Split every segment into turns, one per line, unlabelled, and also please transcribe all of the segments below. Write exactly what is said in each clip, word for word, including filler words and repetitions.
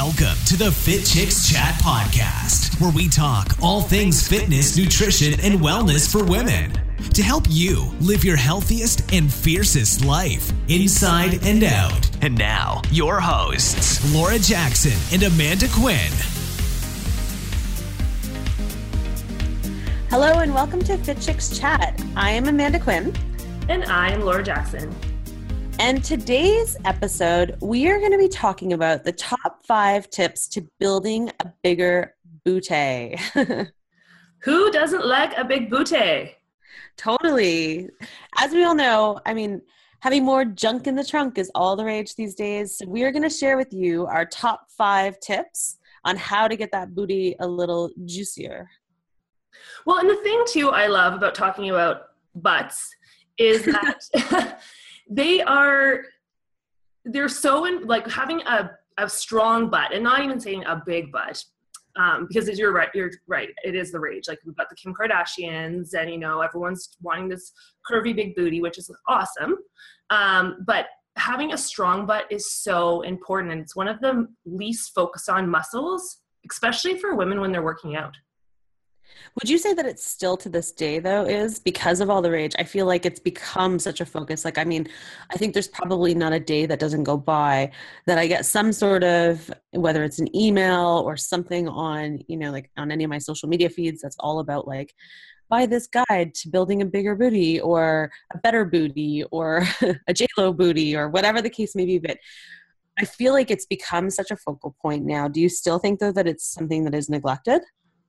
Welcome to the Fit Chicks Chat podcast, where we talk all things fitness, nutrition, and wellness for women to help you live your healthiest and fiercest life inside and out. And now, your hosts, Laura Jackson and Amanda Quinn.
Hello and welcome to Fit Chicks Chat. I am Amanda Quinn.
And I am Laura Jackson.
And today's episode, we are going to be talking about the top five tips to building a bigger booty.
Who doesn't like a big booty?
Totally. As we all know, I mean, having more junk in the trunk is all the rage these days. So we are going to share with you our top five tips on how to get that booty a little juicier.
Well, and the thing too I love about talking about butts is that they are, they're so in, like having a, a strong butt, and not even saying a big butt, um, because as you're right, you're right, it is the rage. Like we've got the Kim Kardashians and, you know, everyone's wanting this curvy big booty, which is awesome. Um, but having a strong butt is so important. And it's one of the least focused on muscles, especially for women when they're working out.
Would you say that it's still to this day, though, is because of all the rage? I feel like it's become such a focus. Like, I mean, I think there's probably not a day that doesn't go by that I get some sort of, whether it's an email or something on, you know, like on any of my social media feeds, that's all about like, buy this guide to building a bigger booty or a better booty or a J-Lo booty or whatever the case may be. But I feel like it's become such a focal point now. Do you still think, though, that it's something that is neglected?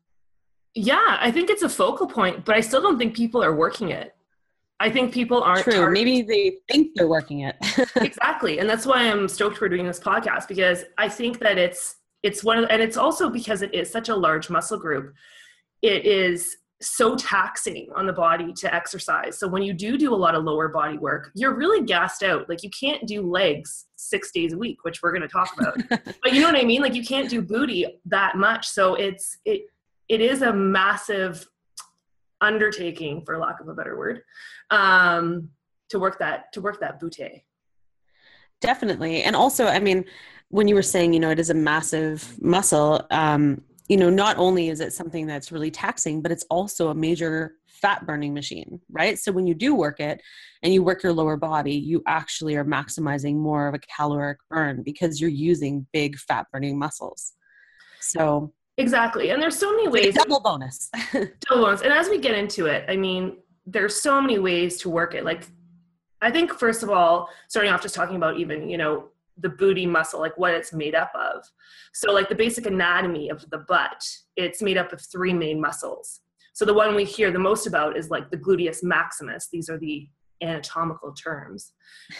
Yeah, I think it's a focal point, but I still don't think people are working it. I think people aren't.
True.
Targeted.
Maybe they think they're working it.
Exactly. And that's why I'm stoked we're doing this podcast, because I think that it's, it's one of, and it's also because it is such a large muscle group. It is so taxing on the body to exercise. So when you do do a lot of lower body work, you're really gassed out. Like you can't do legs six days a week, which we're going to talk about. But you know what I mean? Like you can't do booty that much. So it's, it, It is a massive undertaking, for lack of a better word, um, to work that to work that booty.
Definitely, and also, I mean, when you were saying, you know, it is a massive muscle. Um, you know, not only is it something that's really taxing, but it's also a major fat burning machine, right? So when you do work it, and you work your lower body, you actually are maximizing more of a caloric burn because you're using big fat burning muscles. So.
Exactly. And there's so many ways.
Double bonus.
Double bonus. And as we get into it, I mean, there's so many ways to work it. Like, I think, first of all, starting off just talking about even, you know, the booty muscle, like what it's made up of. So like the basic anatomy of the butt, it's made up of three main muscles. So the one we hear the most about is like the gluteus maximus. These are the anatomical terms.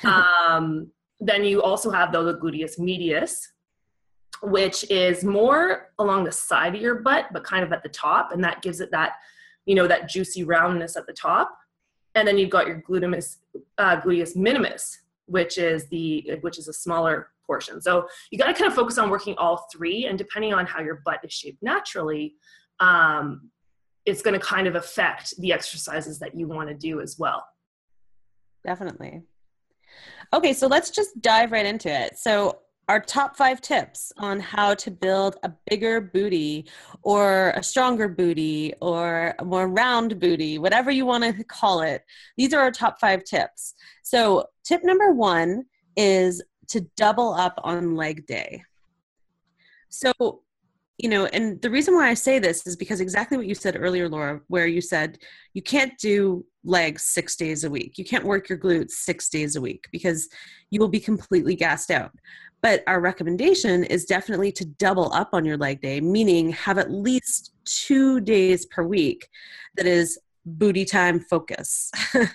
um, then you also have though the gluteus medius, which is more along the side of your butt, but kind of at the top. And that gives it that, you know, that juicy roundness at the top. And then you've got your gluteus, uh, gluteus minimus, which is the, which is a smaller portion. So you got to kind of focus on working all three. And depending on how your butt is shaped naturally, um, it's going to kind of affect the exercises that you want to do as well.
Definitely. Okay. So let's just dive right into it. So our top five tips on how to build a bigger booty or a stronger booty or a more round booty, whatever you want to call it. These are our top five tips. So tip number one is to double up on leg day. So, you know, and the reason why I say this is because exactly what you said earlier, Laura, where you said you can't do legs six days a week. You can't work your glutes six days a week because you will be completely gassed out. But our recommendation is definitely to double up on your leg day, meaning have at least two days per week that is booty time focus.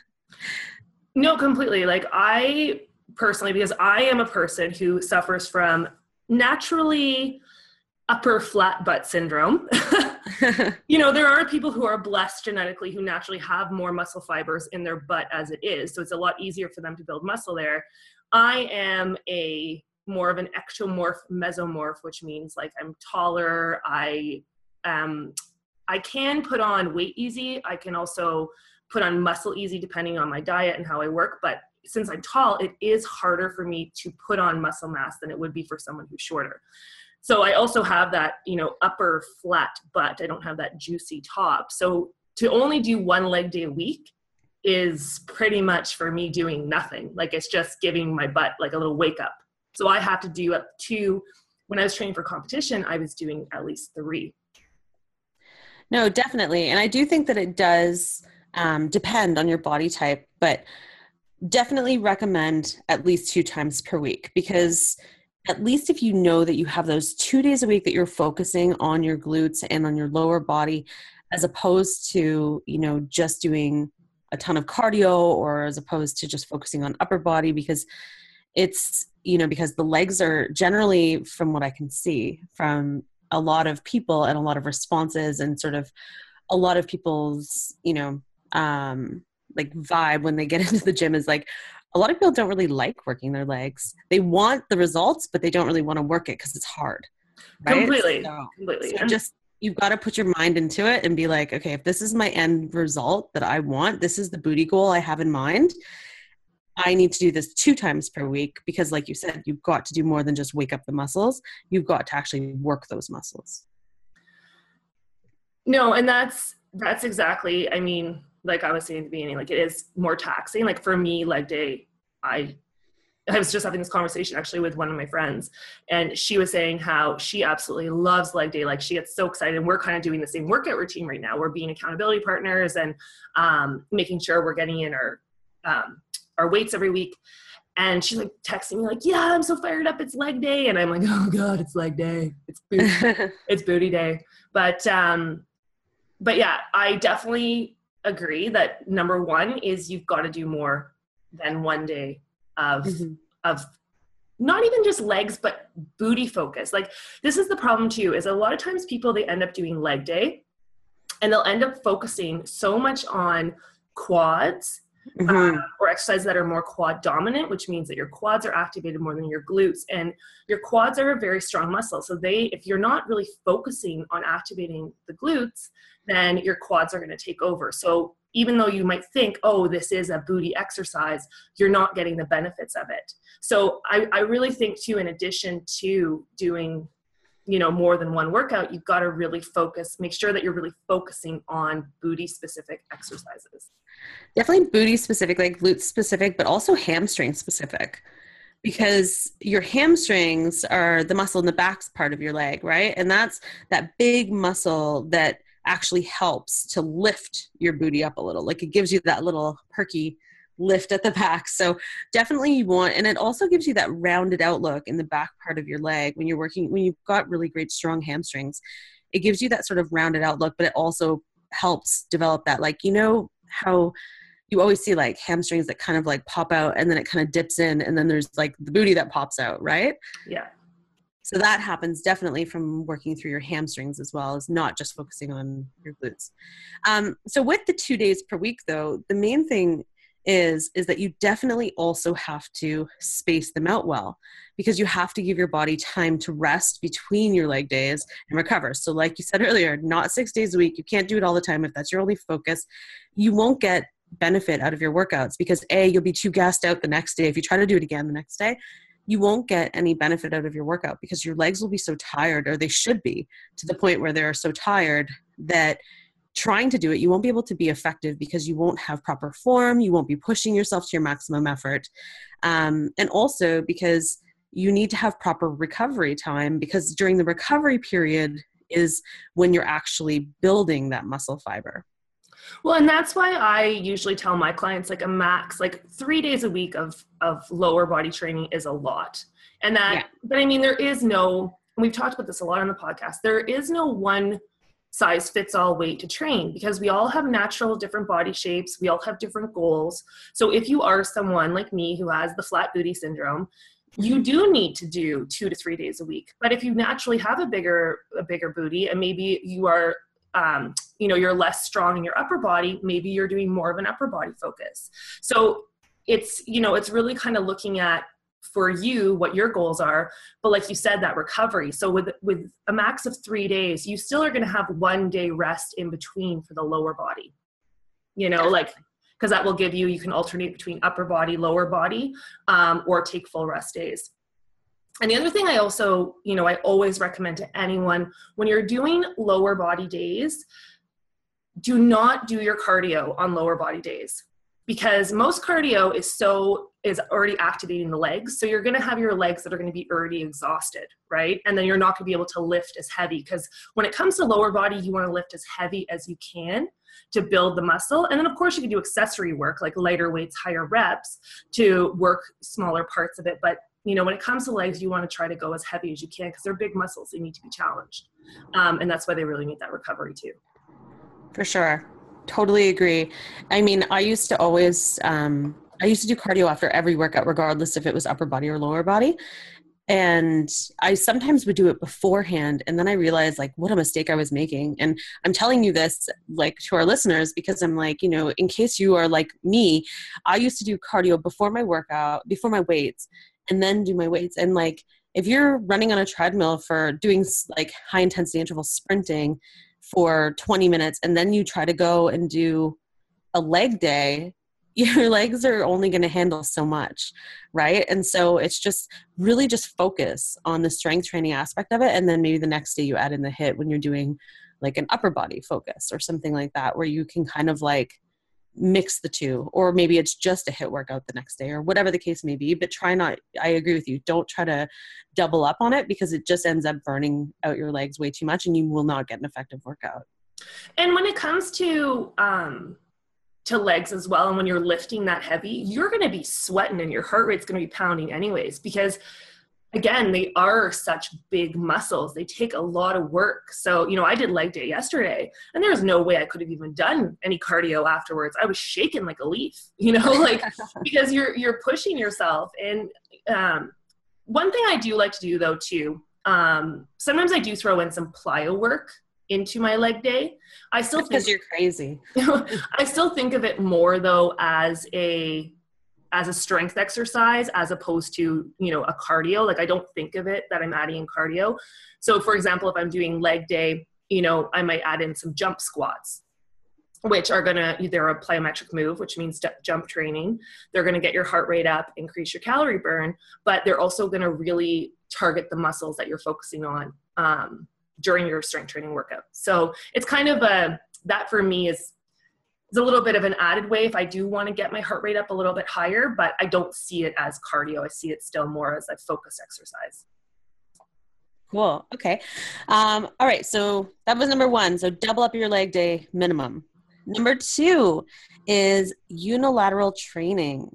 No, completely. Like I personally, because I am a person who suffers from naturally upper flat butt syndrome. You know, there are people who are blessed genetically who naturally have more muscle fibers in their butt as it is. So it's a lot easier for them to build muscle there. I am a more of an ectomorph mesomorph, which means like I'm taller. I um I can put on weight easy. I can also put on muscle easy depending on my diet and how I work. But since I'm tall, it is harder for me to put on muscle mass than it would be for someone who's shorter. So I also have that, you know, upper flat butt. I don't have that juicy top. So to only do one leg day a week is pretty much for me doing nothing. Like it's just giving my butt like a little wake up. So I have to do up to, when I was training for competition, I was doing at least three.
No, definitely. And I do think that it does um, depend on your body type, but definitely recommend at least two times per week, because at least if you know that you have those two days a week that you're focusing on your glutes and on your lower body, as opposed to, you know, just doing a ton of cardio, or as opposed to just focusing on upper body, because it's, you know, because the legs are generally, from what I can see from a lot of people and a lot of responses and sort of a lot of people's, you know, um, like vibe when they get into the gym is like, a lot of people don't really like working their legs. They want the results, but they don't really want to work it because it's hard. Right?
Completely.
So,
completely.
So just, you've got to put your mind into it and be like, okay, if this is my end result that I want, this is the booty goal I have in mind, I need to do this two times per week, because like you said, you've got to do more than just wake up the muscles. You've got to actually work those muscles.
No, and that's, that's exactly, I mean, like I was saying at the beginning, like it is more taxing. Like for me, leg day, I, I was just having this conversation actually with one of my friends, and she was saying how she absolutely loves leg day. Like she gets so excited, and we're kind of doing the same workout routine right now. We're being accountability partners and um, making sure we're getting in our, um, our weights every week. And she's like texting me like, yeah, I'm so fired up. It's leg day. And I'm like, oh God, it's leg day. It's booty, it's booty day. But, um, but yeah, I definitely agree that number one is you've got to do more than one day of, mm-hmm. of not even just legs, but booty focus. Like this is the problem too, is a lot of times people, they end up doing leg day and they'll end up focusing so much on quads, mm-hmm. uh, or exercises that are more quad dominant, which means that your quads are activated more than your glutes, and your quads are a very strong muscle. So they, if you're not really focusing on activating the glutes, then your quads are going to take over. So even though you might think, oh, this is a booty exercise, you're not getting the benefits of it. So I, I really think too, in addition to doing, you know, more than one workout, you've got to really focus, make sure that you're really focusing on booty specific exercises.
Definitely booty specific, like glute specific, but also hamstring specific, because your hamstrings are the muscle in the back part of your leg, right? And that's that big muscle that actually helps to lift your booty up a little. Like it gives you that little perky lift at the back. So definitely you want, and it also gives you that rounded outlook in the back part of your leg when you're working, when you've got really great strong hamstrings. It gives you that sort of rounded outlook, but it also helps develop that, like, you know how you always see like hamstrings that kind of like pop out and then it kind of dips in, and then there's like the booty that pops out, right?
Yeah.
So that happens definitely from working through your hamstrings as well as not just focusing on your glutes. Um, so with the two days per week though, the main thing is, is that you definitely also have to space them out well, because you have to give your body time to rest between your leg days and recover. So like you said earlier, not six days a week. You can't do it all the time. If that's your only focus, you won't get benefit out of your workouts, because A, you'll be too gassed out the next day. If you try to do it again the next day, you won't get any benefit out of your workout, because your legs will be so tired, or they should be, to the point where they're so tired that trying to do it, you won't be able to be effective, because you won't have proper form. You won't be pushing yourself to your maximum effort. Um, and also because you need to have proper recovery time, because during the recovery period is when you're actually building that muscle fiber.
Well, and that's why I usually tell my clients like a max, like three days a week of, of lower body training is a lot. And that, yeah. But I mean, there is no, and we've talked about this a lot on the podcast, there is no one size fits all way to train, because we all have natural different body shapes. We all have different goals. So if you are someone like me who has the flat booty syndrome, you do need to do two to three days a week. But if you naturally have a bigger, a bigger booty, and maybe you are, um, you know, you're less strong in your upper body, maybe you're doing more of an upper body focus. So it's, you know, it's really kind of looking at, for you, what your goals are. But like you said, that recovery. So with, with a max of three days, you still are going to have one day rest in between for the lower body, you know, like, because that will give you, you can alternate between upper body, lower body, um, or take full rest days. And the other thing I also, you know, I always recommend to anyone, when you're doing lower body days, do not do your cardio on lower body days, because most cardio is so is already activating the legs. So you're going to have your legs that are going to be already exhausted, right? And then you're not going to be able to lift as heavy, because when it comes to lower body, you want to lift as heavy as you can to build the muscle. And then of course you can do accessory work like lighter weights, higher reps to work smaller parts of it. But you know, when it comes to legs, you want to try to go as heavy as you can, because they're big muscles. They need to be challenged. Um, and that's why they really need that recovery too.
For sure. Totally agree. I mean, I used to always, um, I used to do cardio after every workout, regardless if it was upper body or lower body. And I sometimes would do it beforehand. And then I realized like what a mistake I was making. And I'm telling you this like to our listeners, because I'm like, you know, in case you are like me, I used to do cardio before my workout, before my weights, and then do my weights. And like, if you're running on a treadmill for doing like high intensity interval sprinting for twenty minutes, and then you try to go and do a leg day, your legs are only going to handle so much, right? And so it's just really just focus on the strength training aspect of it. And then maybe the next day you add in the HIIT when you're doing like an upper body focus or something like that, where you can kind of like mix the two, or maybe it's just a HIIT workout the next day or whatever the case may be. But try not, I agree with you, don't try to double up on it, because it just ends up burning out your legs way too much and you will not get an effective workout.
And when it comes to um to legs as well, and when you're lifting that heavy, you're going to be sweating and your heart rate's going to be pounding anyways, because again, they are such big muscles. They take a lot of work. So, you know, I did leg day yesterday and there was no way I could have even done any cardio afterwards. I was shaking like a leaf, you know, like, because you're, you're pushing yourself. And um, one thing I do like to do though, too, um, sometimes I do throw in some plyo work into my leg day. I still think,
because you're crazy.
I still think of it more though as a as a strength exercise as opposed to, you know, a cardio. Like I don't think of it that I'm adding in cardio. So for example, if I'm doing leg day, you know, I might add in some jump squats, which are going to, they're a plyometric move, which means jump training. They're going to get your heart rate up, increase your calorie burn, but they're also going to really target the muscles that you're focusing on um, during your strength training workout. So it's kind of a, that for me is, is a little bit of an added way if I do want to get my heart rate up a little bit higher, but I don't see it as cardio. I see it still more as a focus exercise.
Cool. Okay. Um, all right. So that was number one. So double up your leg day minimum. Number two is unilateral training.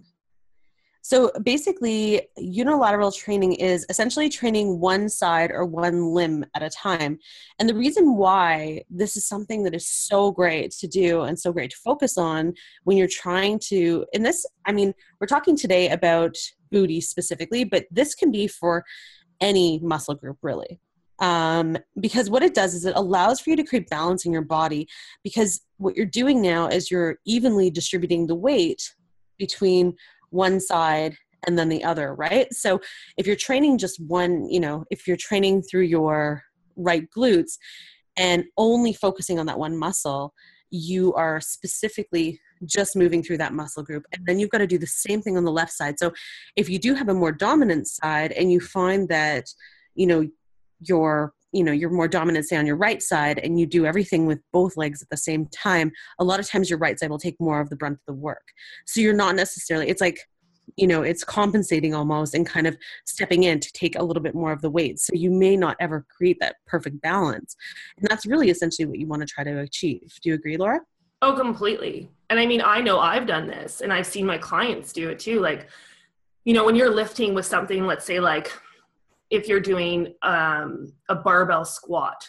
So basically, unilateral training is essentially training one side or one limb at a time. And the reason why this is something that is so great to do and so great to focus on when you're trying to, in this, I mean, we're talking today about booty specifically, but this can be for any muscle group really. Um, because what it does is it allows for you to create balance in your body, because what you're doing now is you're evenly distributing the weight between one side and then the other, right? So if you're training just one, you know, if you're training through your right glutes and only focusing on that one muscle, you are specifically just moving through that muscle group. And then you've got to do the same thing on the left side. So if you do have a more dominant side and you find that, you know, you're, you know, you're more dominant, say on your right side, and you do everything with both legs at the same time, a lot of times your right side will take more of the brunt of the work. So you're not necessarily, it's like, you know, it's compensating almost and kind of stepping in to take a little bit more of the weight. So you may not ever create that perfect balance. And that's really essentially what you want to try to achieve. Do you agree, Laura?
Oh, completely. And I mean, I know I've done this and I've seen my clients do it too. Like, you know, when you're lifting with something, let's say like, if you're doing um, a barbell squat,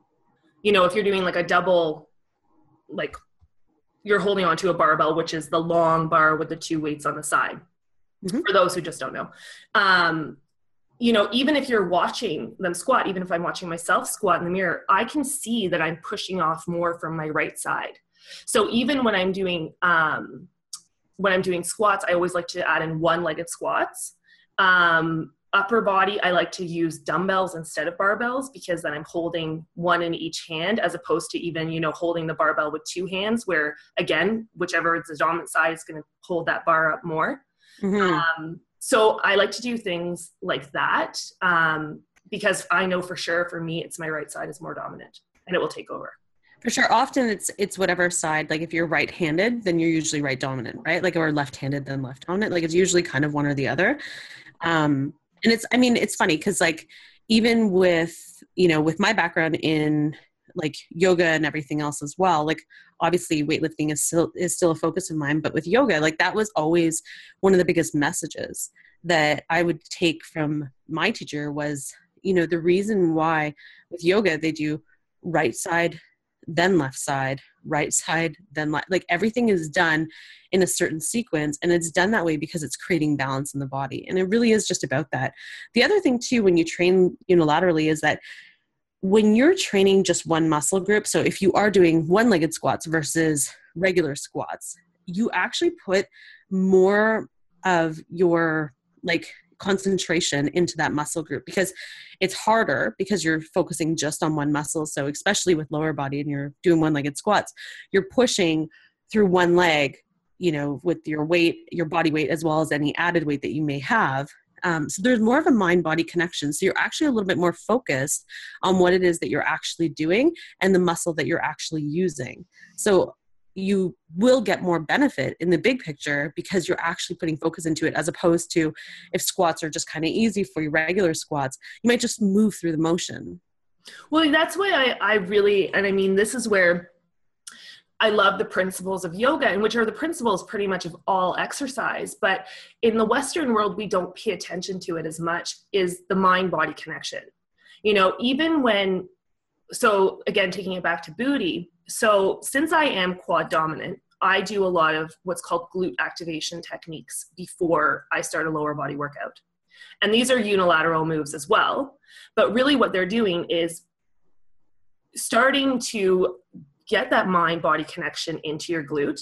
you know, if you're doing like a double, like you're holding onto a barbell, which is the long bar with the two weights on the side, mm-hmm. for those who just don't know. Um, you know, even if you're watching them squat, even if I'm watching myself squat in the mirror, I can see that I'm pushing off more from my right side. So even when I'm doing, um, when I'm doing squats, I always like to add in one-legged squats. Um, Upper body, I like to use dumbbells instead of barbells, because then I'm holding one in each hand as opposed to even, you know, holding the barbell with two hands, where again, whichever is the dominant side is going to hold that bar up more. Mm-hmm. Um, so I like to do things like that um, because I know for sure for me, it's my right side is more dominant and it will take over.
For sure. Often it's it's whatever side, like if you're right-handed, then you're usually right dominant, right? Like, or left-handed, then left dominant. Like it's usually kind of one or the other. Um, and it's, I mean, it's funny because like even with, you know, with my background in like yoga and everything else as well, like obviously weightlifting is still, is still a focus of mine, but with yoga, like that was always one of the biggest messages that I would take from my teacher was, you know, the reason why with yoga, they do right side, then left side, right side, then left. Like everything is done in a certain sequence, and it's done that way because it's creating balance in the body. And it really is just about that. The other thing too, when you train unilaterally is that when you're training just one muscle group, so if you are doing one-legged squats versus regular squats, you actually put more of your like concentration into that muscle group because it's harder because you're focusing just on one muscle. So especially with lower body and you're doing one-legged squats, you're pushing through one leg, you know, with your weight, your body weight, as well as any added weight that you may have. Um, so there's more of a mind-body connection. So you're actually a little bit more focused on what it is that you're actually doing and the muscle that you're actually using. So you will get more benefit in the big picture because you're actually putting focus into it, as opposed to if squats are just kind of easy for your regular squats, you might just move through the motion.
Well, that's why I, I really, and I mean, this is where I love the principles of yoga, and which are the principles pretty much of all exercise. But in the Western world, we don't pay attention to it as much, is the mind-body connection. You know, even when, so again, taking it back to booty. So since I am quad dominant, I do a lot of what's called glute activation techniques before I start a lower body workout. And these are unilateral moves as well. But really what they're doing is starting to get that mind-body connection into your glute.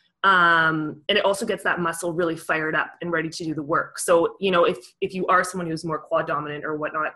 Um, and it also gets that muscle really fired up and ready to do the work. So, you know, if, if you are someone who's more quad dominant or whatnot,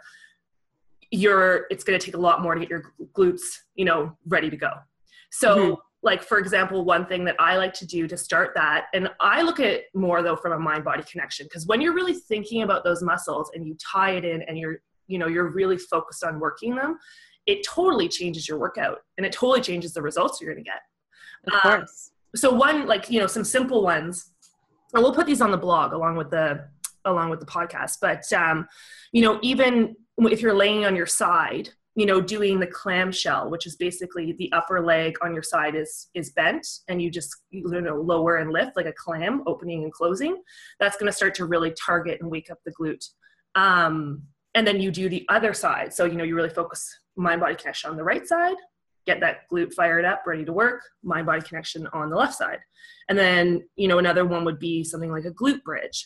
you're, it's going to take a lot more to get your glutes, you know, ready to go. So mm-hmm. like, for example, one thing that I like to do to start that, and I look at it more though from a mind-body connection, because when you're really thinking about those muscles and you tie it in and you're, you know, you're really focused on working them, it totally changes your workout and it totally changes the results you're going to get.
Of course.
Um, so one, like, you know, some simple ones, and we'll put these on the blog along with the, along with the podcast, but, um, you know, even if you're laying on your side, you know, doing the clamshell, which is basically the upper leg on your side is, is bent and you just, you know, lower and lift like a clam, opening and closing. That's going to start to really target and wake up the glute. Um, and then you do the other side. So, you know, you really focus mind-body connection on the right side, get that glute fired up, ready to work, mind-body connection on the left side. And then, you know, another one would be something like a glute bridge.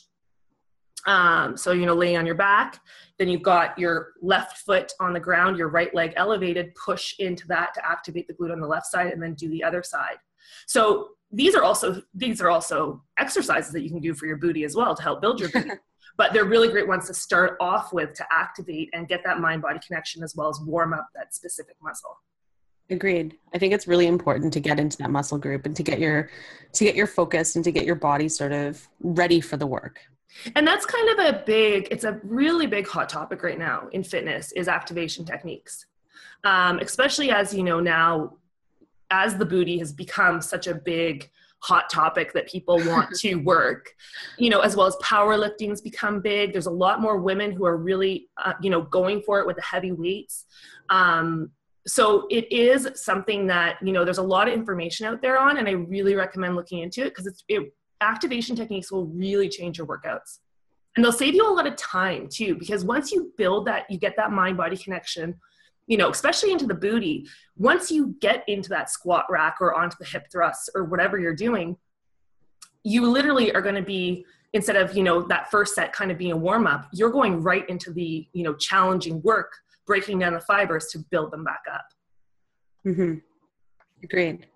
Um, so, you know, laying on your back, then you've got your left foot on the ground, your right leg elevated, push into that to activate the glute on the left side, and then do the other side. So these are also, these are also exercises that you can do for your booty as well to help build your booty. But they're really great ones to start off with to activate and get that mind-body connection as well as warm up that specific muscle.
Agreed. I think it's really important to get into that muscle group and to get your, to get your focus and to get your body sort of ready for the work.
And that's kind of a big, it's a really big hot topic right now in fitness is activation techniques. Um, especially as, you know, now as the booty has become such a big hot topic that people want to work, you know, as well as powerlifting's become big. There's a lot more women who are really, uh, you know, going for it with the heavy weights. Um, so it is something that, you know, there's a lot of information out there on, and I really recommend looking into it because it's, it, activation techniques will really change your workouts. And they'll save you a lot of time too, because once you build that, you get that mind-body connection, you know, especially into the booty. Once you get into that squat rack or onto the hip thrusts or whatever you're doing, you literally are going to be, instead of, you know, that first set kind of being a warm up, you're going right into the, you know, challenging work, breaking down the fibers to build them back up.
Mm-hmm. Agreed.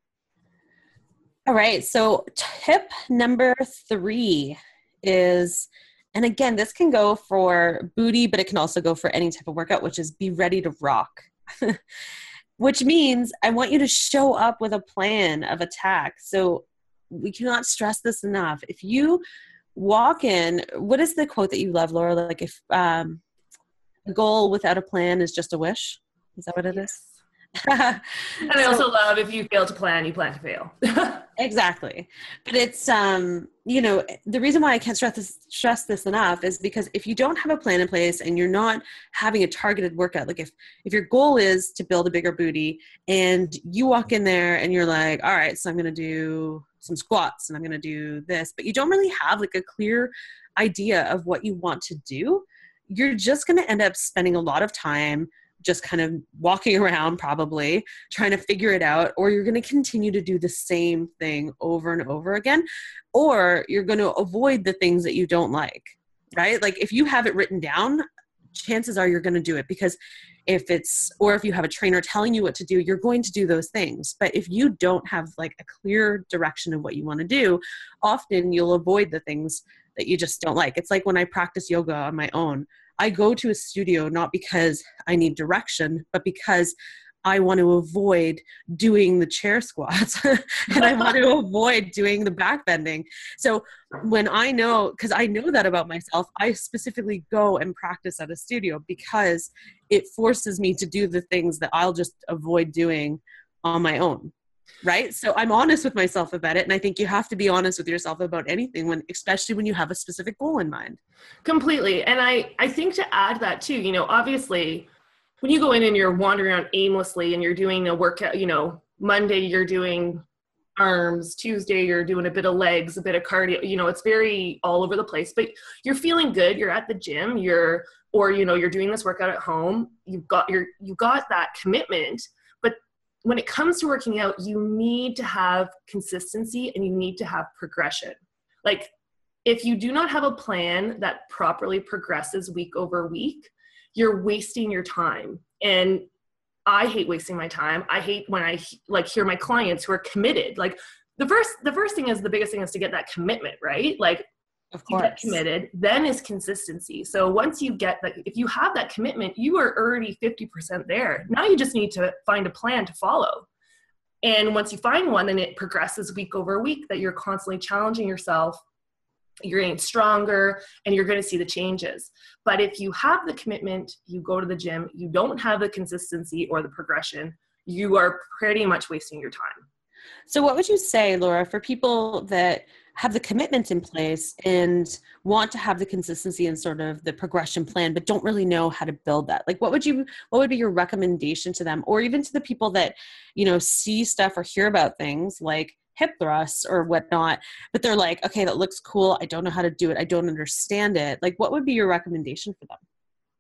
All right. So tip number three is, and again, this can go for booty, but it can also go for any type of workout, which is be ready to rock, which means I want you to show up with a plan of attack. So we cannot stress this enough. If you walk in, what is the quote that you love, Laura? Like if um, a goal without a plan is just a wish. Is that what it is?
And I
So-
also love if you fail to plan, you plan to fail.
Exactly. But it's, um, you know, the reason why I can't stress this, stress this enough is because if you don't have a plan in place and you're not having a targeted workout, like if, if your goal is to build a bigger booty and you walk in there and you're like, all right, so I'm going to do some squats and I'm going to do this, but you don't really have like a clear idea of what you want to do, you're just going to end up spending a lot of time just kind of walking around, probably trying to figure it out, or you're going to continue to do the same thing over and over again, or you're going to avoid the things that you don't like, right? Like if you have it written down, chances are you're going to do it, because if it's, or if you have a trainer telling you what to do, you're going to do those things. But if you don't have like a clear direction of what you want to do, often you'll avoid the things that you just don't like. It's like when I practice yoga on my own, I go to a studio not because I need direction, but because I want to avoid doing the chair squats and I want to avoid doing the back bending. So when I know, because I know that about myself, I specifically go and practice at a studio because it forces me to do the things that I'll just avoid doing on my own. Right? So I'm honest with myself about it. And I think you have to be honest with yourself about anything, when, especially when you have a specific goal in mind.
Completely. And I, I think to add that too, you know, obviously when you go in and you're wandering around aimlessly and you're doing a workout, you know, Monday you're doing arms, Tuesday you're doing a bit of legs, a bit of cardio, you know, it's very all over the place, but you're feeling good. You're at the gym, you're, or, you know, you're doing this workout at home. You've got your, you got that commitment. But when it comes to working out, you need to have consistency and you need to have progression. Like if you do not have a plan that properly progresses week over week, you're wasting your time. And I hate wasting my time. I hate when I like hear my clients who are committed. Like the first, the first thing is the biggest thing is to get that commitment, right? Like
Of
you
course.
get committed, then is consistency. So once you get that, if you have that commitment, you are already fifty percent there. Now you just need to find a plan to follow. And once you find one, then it progresses week over week, that you're constantly challenging yourself, you're getting stronger, and you're going to see the changes. But if you have the commitment, you go to the gym, you don't have the consistency or the progression, you are pretty much wasting your time.
So what would you say, Laura, for people that have the commitment in place and want to have the consistency and sort of the progression plan, but don't really know how to build that? Like, what would you, what would be your recommendation to them? Or even to the people that, you know, see stuff or hear about things like hip thrusts or whatnot, but they're like, okay, that looks cool. I don't know how to do it. I don't understand it. Like, what would be your recommendation for them?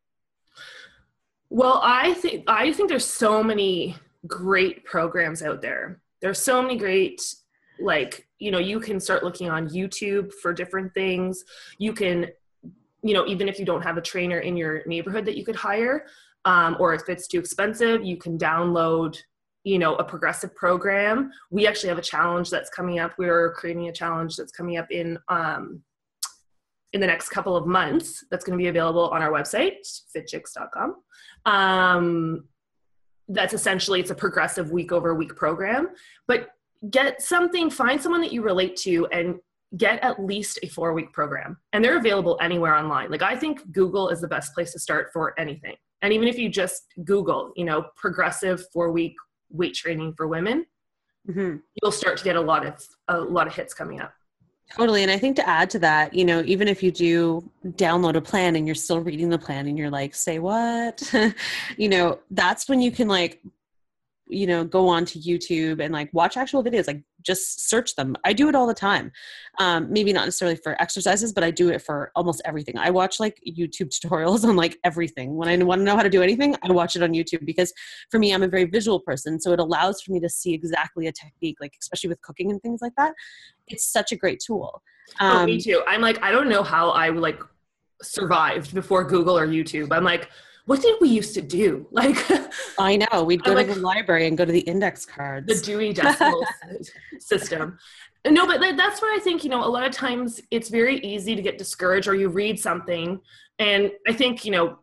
Well, I think, I think there's so many great programs out there. There's so many great, like, you know, you can start looking on YouTube for different things. You can, you know, even if you don't have a trainer in your neighborhood that you could hire, um, or if it's too expensive, you can download, you know, a progressive program. We actually have a challenge that's coming up. We're creating a challenge that's coming up in, um, in the next couple of months. That's going to be available on our website, fit chicks dot com. Um, that's essentially, it's a progressive week over week program, but get something, find someone that you relate to and get at least a four week program. And they're available anywhere online. Like I think Google is the best place to start for anything. And even if you just Google, you know, progressive four week weight training for women, mm-hmm. you'll start to get a lot of, a lot of hits coming up.
Totally. And I think to add to that, you know, even if you do download a plan and you're still reading the plan and you're like, say what, you know, that's when you can like, you know, go on to YouTube and like watch actual videos, like just search them. I do it all the time. Um, maybe not necessarily for exercises, but I do it for almost everything. I watch like YouTube tutorials on like everything. When I want to know how to do anything, I watch it on YouTube because for me, I'm a very visual person. So it allows for me to see exactly a technique, like especially with cooking and things like that. It's such a great tool. Um,
oh, me too. I'm like, I don't know how I like survived before Google or YouTube. I'm like, what did we used to do? Like,
I know we'd go
like,
to the library and go to the index cards,
the Dewey Decimal System. No, but that's what I think, you know, a lot of times it's very easy to get discouraged or you read something. And I think, you know,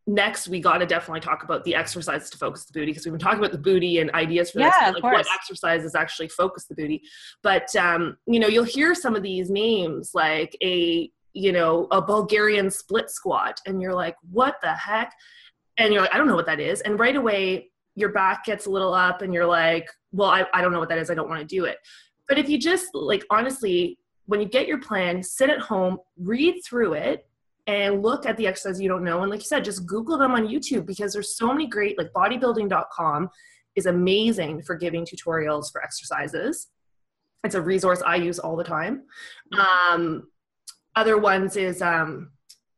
next we got to definitely talk about the exercises to focus the booty, because we've been talking about the booty and ideas for
yeah,
this,
of
like
course.
what exercises actually focus the booty. But, um, you know, you'll hear some of these names like a, you know, a Bulgarian split squat, and you're like, what the heck? And you're like, I don't know what that is. And right away, your back gets a little up and you're like, well, I, I don't know what that is. I don't want to do it. But if you just, like, honestly, when you get your plan, sit at home, read through it, and look at the exercises you don't know. And like you said, just Google them on YouTube, because there's so many great, like bodybuilding dot com is amazing for giving tutorials for exercises. It's a resource I use all the time. Um, other ones is, um,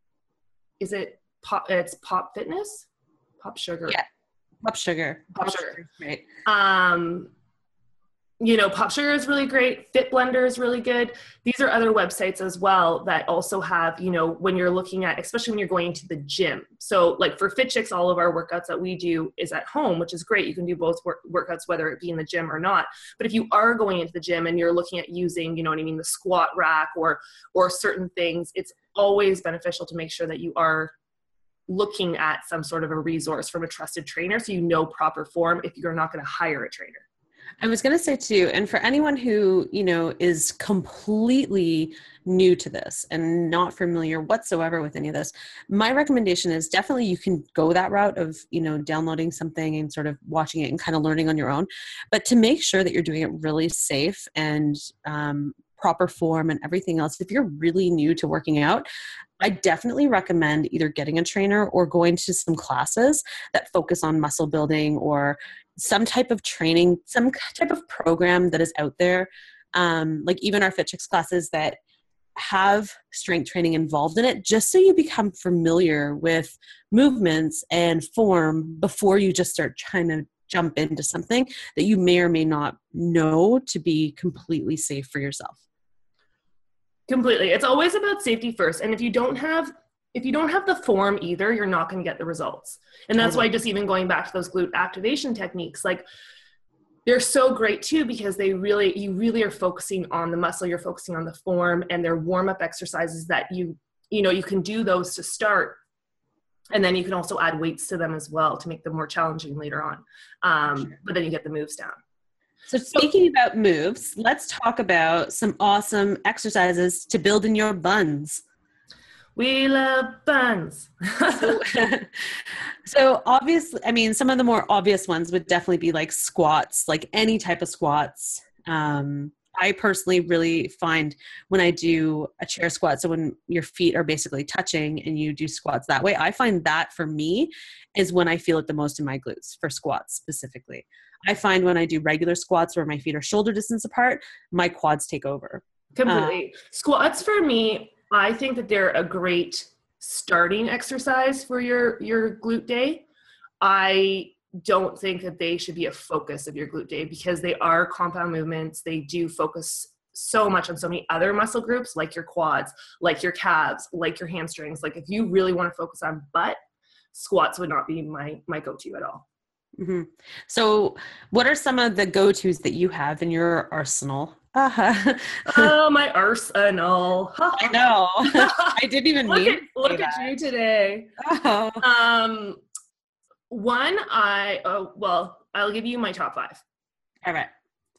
is it Pop, it's Pop Fitness? Pop Sugar.
Yeah. Pop Sugar.
Pop, Pop Sugar.
Right.
Um, you know, Pop Sugar is really great. Fit Blender is really good. These are other websites as well that also have, you know, when you're looking at, especially when you're going to the gym. So like for Fit Chicks, all of our workouts that we do is at home, which is great. You can do both work, workouts, whether it be in the gym or not. But if you are going into the gym and you're looking at using, you know what I mean, the squat rack or, or certain things, it's always beneficial to make sure that you are looking at some sort of a resource from a trusted trainer, so you know proper form if you're not going to hire a trainer.
I was going to say too, and for anyone who, you know, is completely new to this and not familiar whatsoever with any of this, my recommendation is definitely you can go that route of, you know, downloading something and sort of watching it and kind of learning on your own. But to make sure that you're doing it really safe and um, proper form and everything else, if you're really new to working out, I definitely recommend either getting a trainer or going to some classes that focus on muscle building or some type of training, some type of program that is out there. Um, like even our Fit Chicks classes that have strength training involved in it, just so you become familiar with movements and form before you just start trying to jump into something that you may or may not know to be completely safe for yourself.
Completely. It's always about safety first. And if you don't have, if you don't have the form either, you're not going to get the results. And that's why just even going back to those glute activation techniques, like they're so great too, because they really, you really are focusing on the muscle, you're focusing on the form, and they're warm up exercises that you, you know, you can do those to start. And then you can also add weights to them as well to make them more challenging later on. Um, sure. But then you get the moves down.
So speaking about moves, let's talk about some awesome exercises to build in your buns.
We love buns.
so, so obviously, I mean, some of the more obvious ones would definitely be like squats, like any type of squats. Um, I personally really find when I do a chair squat, so when your feet are basically touching and you do squats that way, I find that for me is when I feel it the most in my glutes for squats specifically. I find when I do regular squats where my feet are shoulder distance apart, my quads take over.
Completely. Uh, squats for me, I think that they're a great starting exercise for your, your glute day. I don't think that they should be a focus of your glute day because they are compound movements. They do focus so much on so many other muscle groups, like your quads, like your calves, like your hamstrings. Like if you really want to focus on butt, squats would not be my, my go-to at all.
Mm-hmm. So what are some of the go-tos that you have in your arsenal? Uh-huh.
Oh, my arsenal.
I know. I didn't even
look
mean
at, look at you today.
Oh.
Um, one, I, oh, well, I'll give you my top five.
All right.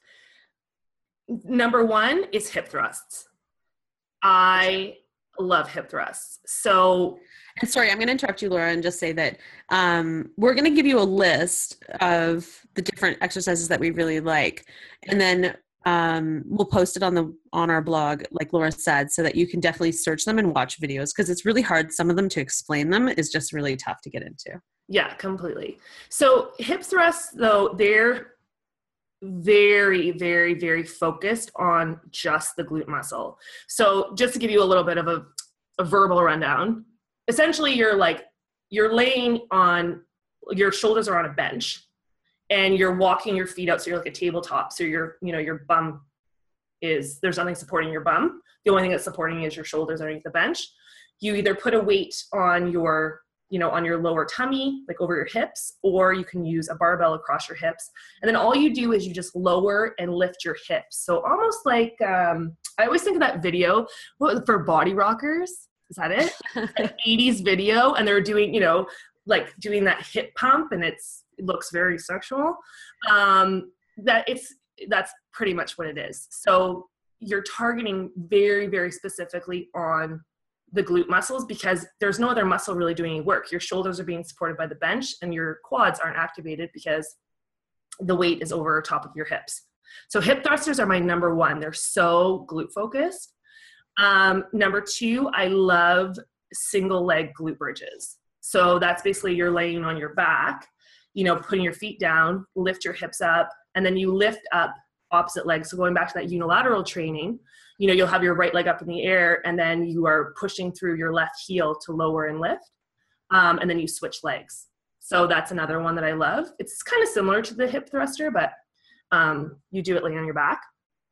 Number one is hip thrusts. I love hip thrusts. So,
and sorry, I'm going to interrupt you, Laura, and just say that um, we're going to give you a list of the different exercises that we really like. And then um, we'll post it on the on our blog, like Laura said, so that you can definitely search them and watch videos because it's really hard. Some of them to explain them is just really tough to get into.
Yeah, completely. So hip thrusts, though, they're very, very, very focused on just the glute muscle. So just to give you a little bit of a, a verbal rundown, essentially you're like, you're laying on, your shoulders are on a bench and you're walking your feet out. So you're like a tabletop. So your, you know, your bum is, there's nothing supporting your bum. The only thing that's supporting is your shoulders underneath the bench. You either put a weight on your, you know, on your lower tummy, like over your hips, or you can use a barbell across your hips. And then all you do is you just lower and lift your hips. So almost like, um, I always think of that video what, for body rockers. Is that it? An eighties video. And they're doing, you know, like doing that hip pump and it's, it looks very sexual, um, that it's, that's pretty much what it is. So you're targeting very, very specifically on the glute muscles because there's no other muscle really doing any work. Your shoulders are being supported by the bench and your quads aren't activated because the weight is over top of your hips. So hip thrusters are my number one. They're so glute focused. Um, number two, I love single leg glute bridges. So that's basically you're laying on your back, you know, putting your feet down, lift your hips up, and then you lift up opposite leg. So going back to that unilateral training, you know, you'll have your right leg up in the air and then you are pushing through your left heel to lower and lift. Um, and then you switch legs. So that's another one that I love. It's kind of similar to the hip thruster, but um, you do it laying on your back.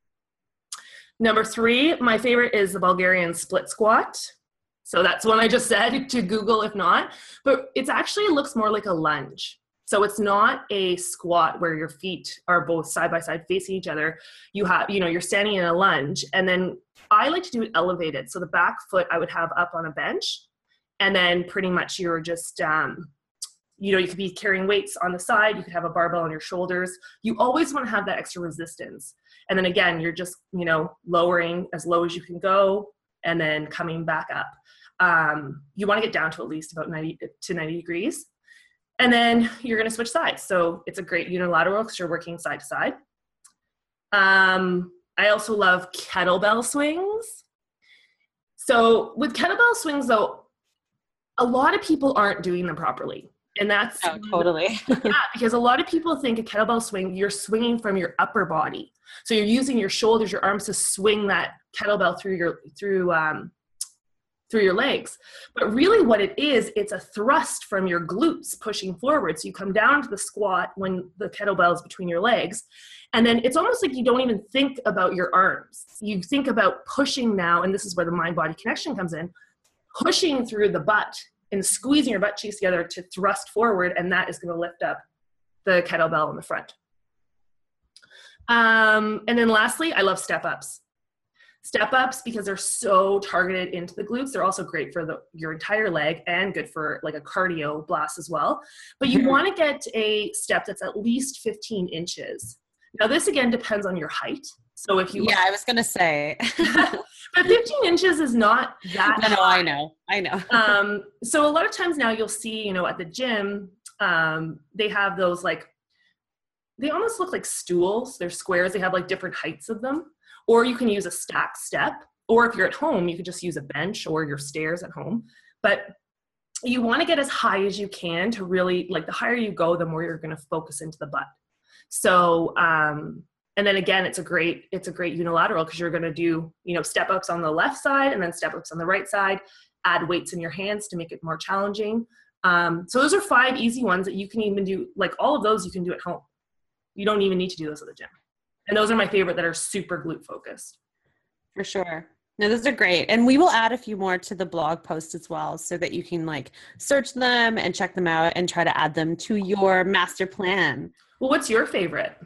Number three, my favorite is the Bulgarian split squat. So that's one I just said to Google if not, but it's actually looks more like a lunge. So it's not a squat where your feet are both side by side facing each other. You have, you know, you're standing in a lunge, and then I like to do it elevated. So the back foot I would have up on a bench, and then pretty much you're just, um, you know, you could be carrying weights on the side. You could have a barbell on your shoulders. You always want to have that extra resistance. And then again, you're just, you know, lowering as low as you can go and then coming back up. Um, you want to get down to at least about ninety to ninety degrees. And then you're going to switch sides. So it's a great unilateral because you're working side to side. Um, I also love kettlebell swings. So with kettlebell swings, though, a lot of people aren't doing them properly. And that's
oh, totally.
yeah, because a lot of people think a kettlebell swing, you're swinging from your upper body. So you're using your shoulders, your arms to swing that kettlebell through your, through, um, through your legs. But really what it is, it's a thrust from your glutes pushing forward. So you come down to the squat when the kettlebell is between your legs. And then it's almost like you don't even think about your arms. You think about pushing now, and this is where the mind-body connection comes in, pushing through the butt and squeezing your butt cheeks together to thrust forward, and that is going to lift up the kettlebell in the front. Um, and then lastly, I love step-ups. Step-ups, because they're so targeted into the glutes, they're also great for the, your entire leg and good for like a cardio blast as well. But you want to get a step that's at least fifteen inches. Now this again depends on your height. So if you
yeah, I was gonna say,
but fifteen inches is not that.
No, no, I know, I know.
um, so a lot of times now you'll see, you know, at the gym, um, they have those like, they almost look like stools. They're squares. They have like different heights of them. Or you can use a stacked step, or if you're at home, you could just use a bench or your stairs at home. But you want to get as high as you can to really, like the higher you go, the more you're going to focus into the butt. So, um, and then again, it's a great, it's a great unilateral because you're going to do, you know, step ups on the left side and then step ups on the right side, add weights in your hands to make it more challenging. Um, so those are five easy ones that you can even do, like all of those you can do at home. You don't even need to do those at the gym. And those are my favorite that are super glute focused.
For sure. No, those are great. And we will add a few more to the blog post as well so that you can like search them and check them out and try to add them to your master plan.
Well, what's your favorite?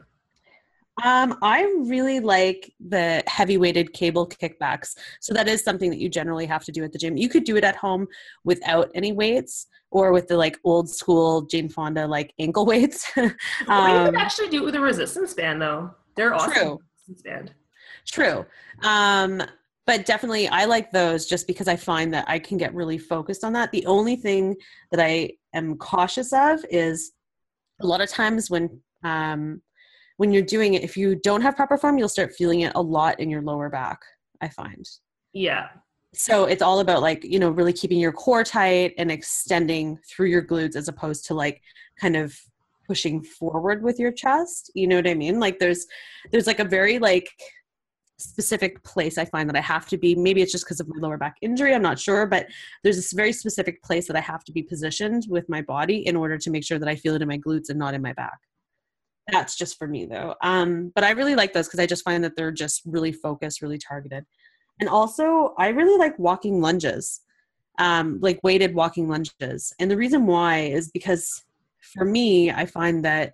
Um, I really like the heavy weighted cable kickbacks. So that is something that you generally have to do at the gym. You could do it at home without any weights or with the like old school Jane Fonda, like ankle weights. um,
well, you could actually do it with a resistance band though. They're awesome.
True.
Resistance band.
True. Um, but definitely I like those just because I find that I can get really focused on that. The only thing that I am cautious of is a lot of times when, um, when you're doing it, if you don't have proper form, you'll start feeling it a lot in your lower back, I find.
Yeah.
So it's all about like, you know, really keeping your core tight and extending through your glutes as opposed to like kind of pushing forward with your chest. You know what I mean? Like there's, there's like a very like specific place I find that I have to be. Maybe it's just because of my lower back injury. I'm not sure, but there's this very specific place that I have to be positioned with my body in order to make sure that I feel it in my glutes and not in my back. That's just for me though. Um, but I really like those because I just find that they're just really focused, really targeted. And also I really like walking lunges, um, like weighted walking lunges. And the reason why is because for me, I find that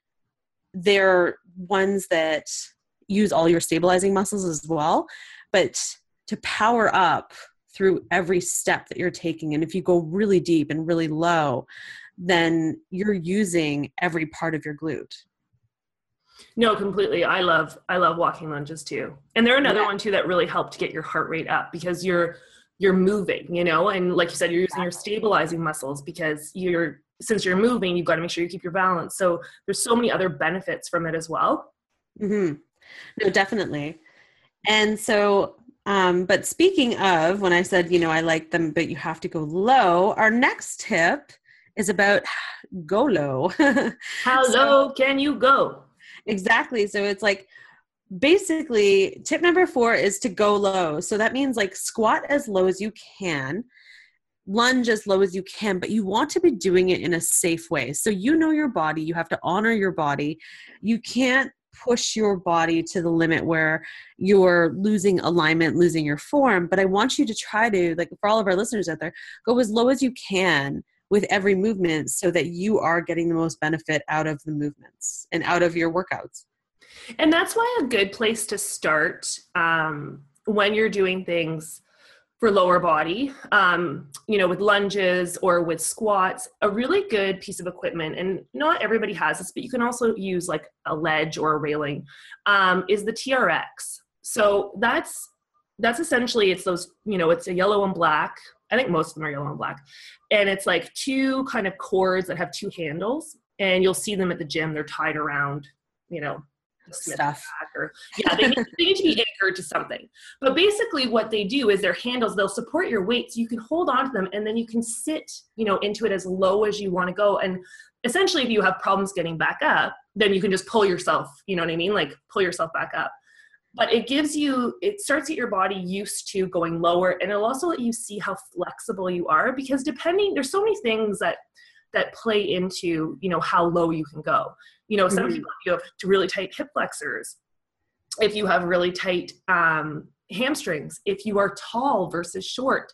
they're ones that use all your stabilizing muscles as well, but to power up through every step that you're taking. And if you go really deep and really low, then you're using every part of your glute.
No, completely. I love, I love walking lunges too. And they're another
Yeah.
one too that really helped get your heart rate up because you're, you're moving, you know, and like you said, you're using your stabilizing muscles because you're, since you're moving, you've got to make sure you keep your balance. So there's so many other benefits from it as well.
Mm-hmm. No, definitely. And so, um, but speaking of, when I said, you know, I like them, but you have to go low, our next tip is about go low.
How
So-
low can you go?
Exactly. So it's like, basically tip number four is to go low. So that means like squat as low as you can, lunge as low as you can, but you want to be doing it in a safe way. So you know your body, you have to honor your body. You can't push your body to the limit where you're losing alignment, losing your form. But I want you to try to, like for all of our listeners out there, go as low as you can with every movement so that you are getting the most benefit out of the movements and out of your workouts.
And that's why a good place to start um, when you're doing things for lower body, um, you know, with lunges or with squats, a really good piece of equipment, and not everybody has this, but you can also use like a ledge or a railing, um, is the T R X. So that's, that's essentially, it's those, you know, it's a yellow and black. I think most of them are yellow and black. And it's like two kind of cords that have two handles, and you'll see them at the gym. They're tied around, you know,
Stuff.
Or, yeah, they need, they need to be anchored to something. But basically what they do is their handles, they'll support your weight so you can hold on to them, and then you can sit, you know, into it as low as you want to go. And essentially if you have problems getting back up, then you can just pull yourself, you know what I mean? Like pull yourself back up. But it gives you, it starts to get your body used to going lower, and it'll also let you see how flexible you are, because depending, there's so many things that that play into, you know, how low you can go. You know, some mm-hmm. people, you have to really tight hip flexors. If you have really tight um, hamstrings, if you are tall versus short,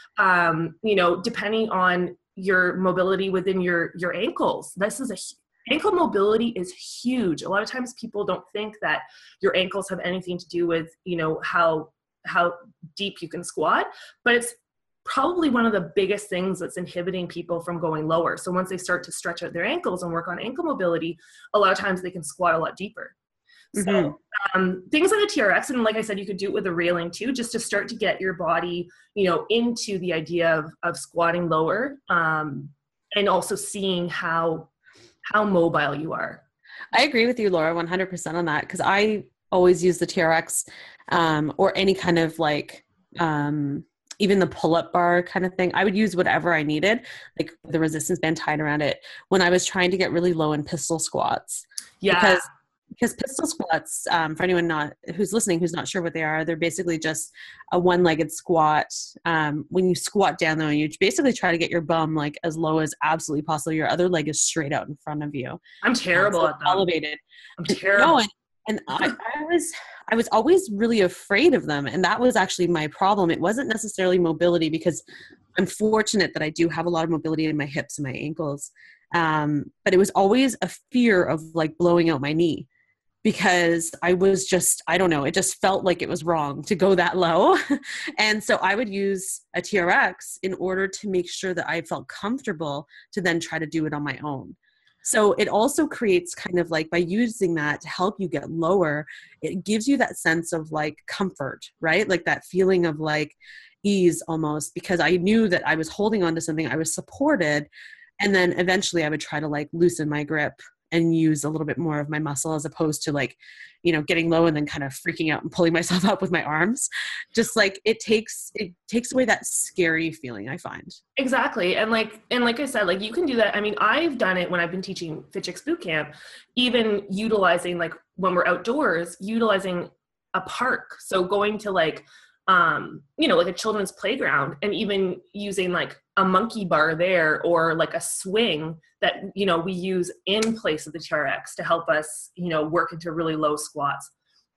um, you know, depending on your mobility within your, your ankles, this is a ankle mobility is huge. A lot of times people don't think that your ankles have anything to do with, you know, how, how deep you can squat, but it's probably one of the biggest things that's inhibiting people from going lower. So once they start to stretch out their ankles and work on ankle mobility, a lot of times they can squat a lot deeper. Mm-hmm. So um, things like the T R X, and like I said, you could do it with a railing too, just to start to get your body, you know, into the idea of, of squatting lower, um, and also seeing how, how mobile you are.
I agree with you, Laura, one hundred percent on that. Because I always use the T R X um, or any kind of like, um, even the pull-up bar kind of thing. I would use whatever I needed, like the resistance band tied around it, when I was trying to get really low in pistol squats.
Yeah.
Because, because pistol squats, um, for anyone not who's listening, who's not sure what they are, they're basically just a one-legged squat. Um, when you squat down though, you basically try to get your bum like as low as absolutely possible. Your other leg is straight out in front of you.
I'm terrible
so
at that.
Elevated.
I'm terrible.
No, and, and I, I was, I was always really afraid of them. And that was actually my problem. It wasn't necessarily mobility, because I'm fortunate that I do have a lot of mobility in my hips and my ankles. Um, but it was always a fear of like blowing out my knee, because I was just, I don't know, it just felt like it was wrong to go that low. And so I would use a T R X in order to make sure that I felt comfortable to then try to do it on my own. So it also creates kind of like, by using that to help you get lower, it gives you that sense of like comfort, right? Like that feeling of like ease almost, because I knew that I was holding on to something, I was supported. And then eventually I would try to like loosen my grip and use a little bit more of my muscle, as opposed to like, you know, getting low and then kind of freaking out and pulling myself up with my arms. Just like it takes, it takes away that scary feeling, I find.
Exactly. And like, and like I said, like you can do that. I mean, I've done it when I've been teaching FitChicks boot camp, even utilizing like when we're outdoors, utilizing a park. So going to like, um, you know, like a children's playground, and even using like a monkey bar there, or like a swing that, you know, we use in place of the T R X to help us, you know, work into really low squats.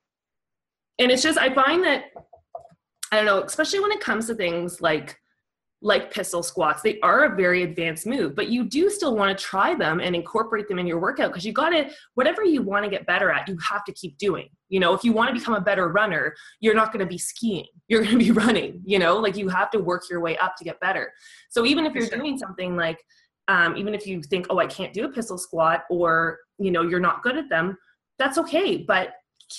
And it's just, I find that, I don't know, especially when it comes to things like, like pistol squats, they are a very advanced move, but you do still want to try them and incorporate them in your workout, because you got to, whatever you want to get better at, you have to keep doing. You know, if you want to become a better runner, you're not going to be skiing, you're going to be running, you know, like you have to work your way up to get better. So even if you're doing something like, Um, even if you think, oh, I can't do a pistol squat, or, you know, you're not good at them, that's okay. But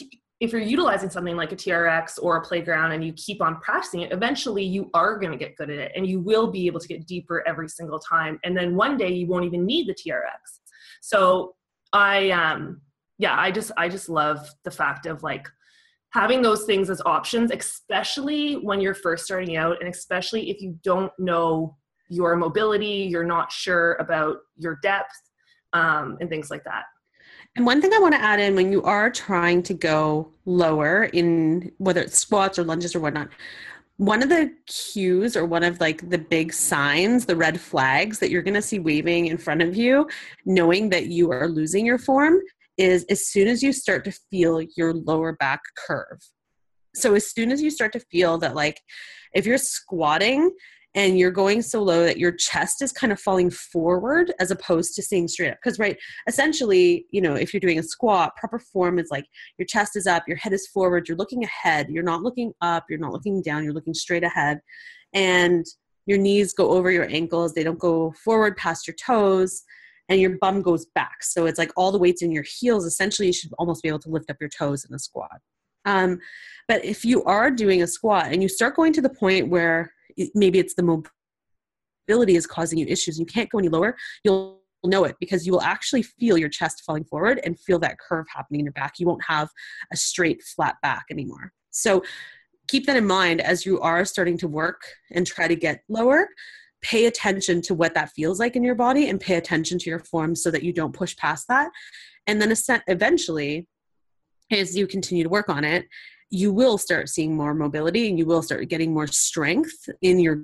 if you're utilizing something like a T R X or a playground and you keep on practicing it, eventually you are going to get good at it, and you will be able to get deeper every single time. And then one day you won't even need the T R X. So I, um, yeah, I just, I just love the fact of like having those things as options, especially when you're first starting out, and especially if you don't know your mobility, you're not sure about your depth, um, and things like that.
And one thing I want to add in, when you are trying to go lower in whether it's squats or lunges or whatnot, one of the cues or one of like the big signs, the red flags that you're going to see waving in front of you, knowing that you are losing your form, is as soon as you start to feel your lower back curve. So as soon as you start to feel that, like if you're squatting and you're going so low that your chest is kind of falling forward as opposed to staying straight up. Because, right, essentially, you know, if you're doing a squat, proper form is like your chest is up, your head is forward, you're looking ahead, you're not looking up, you're not looking down, you're looking straight ahead. And your knees go over your ankles, they don't go forward past your toes, and your bum goes back. So it's like all the weight's in your heels. Essentially, you should almost be able to lift up your toes in a squat. Um, but if you are doing a squat and you start going to the point where maybe it's the mobility is causing you issues, you can't go any lower, you'll know it because you will actually feel your chest falling forward and feel that curve happening in your back. You won't have a straight, flat back anymore. So keep that in mind as you are starting to work and try to get lower. Pay attention to what that feels like in your body and pay attention to your form so that you don't push past that. And then eventually, as you continue to work on it, you will start seeing more mobility and you will start getting more strength in your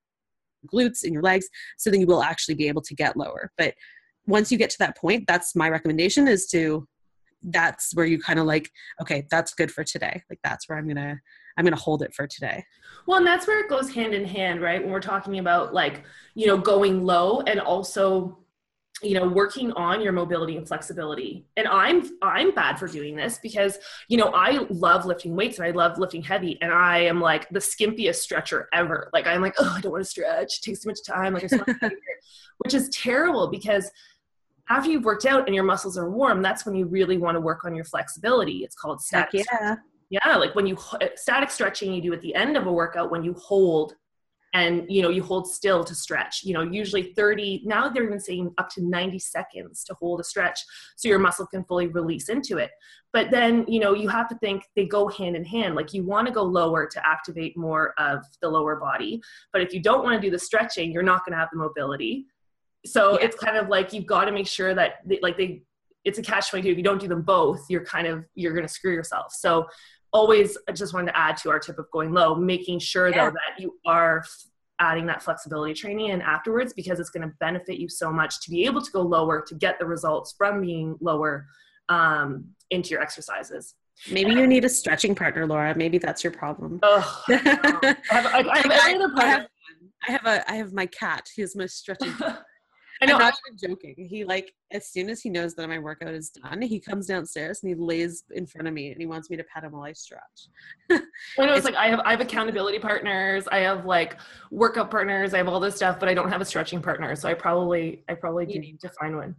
glutes, in your legs. So then you will actually be able to get lower. But once you get to that point, that's my recommendation, is to, that's where you kind of like, okay, that's good for today. Like that's where I'm going to, I'm going to hold it for today.
Well, and that's where it goes hand in hand, right? When we're talking about like, you know, going low and also, you know, working on your mobility and flexibility. And I'm, I'm bad for doing this because, you know, I love lifting weights and I love lifting heavy. And I am like the skimpiest stretcher ever. Like, I'm like, oh, I don't want to stretch. It takes too much time. Like, I just want to which is terrible because after you've worked out and your muscles are warm, that's when you really want to work on your flexibility. It's called static.
Heck yeah.
Yeah. Like when you, static stretching you do at the end of a workout, when you hold and, you know, you hold still to stretch, you know, usually thirty, now they're even saying up to ninety seconds to hold a stretch so your muscle can fully release into it. But then, you know, you have to think they go hand in hand. Like you want to go lower to activate more of the lower body. But if you don't want to do the stretching, you're not going to have the mobility. So yeah. It's kind of like, you've got to make sure that they, like they, it's a catch twenty-two. If you don't do them both, you're kind of, you're going to screw yourself. So always, I just wanted to add to our tip of going low, making sure yeah. though that you are adding that flexibility training in afterwards, because it's going to benefit you so much to be able to go lower, to get the results from being lower um, into your exercises.
Maybe you need a stretching partner, Laura. Maybe that's your problem.
Oh, I have, I, I have, I have,
I have, I have a, I have my cat. He's my stretching partner. I know. I'm not even joking. He like, as soon as he knows that my workout is done, he comes downstairs and he lays in front of me and he wants me to pet him while I stretch.
I know, it's, it's like I have I have accountability partners, I have like workout partners, I have all this stuff, but I don't have a stretching partner. So I probably I probably do need to find one.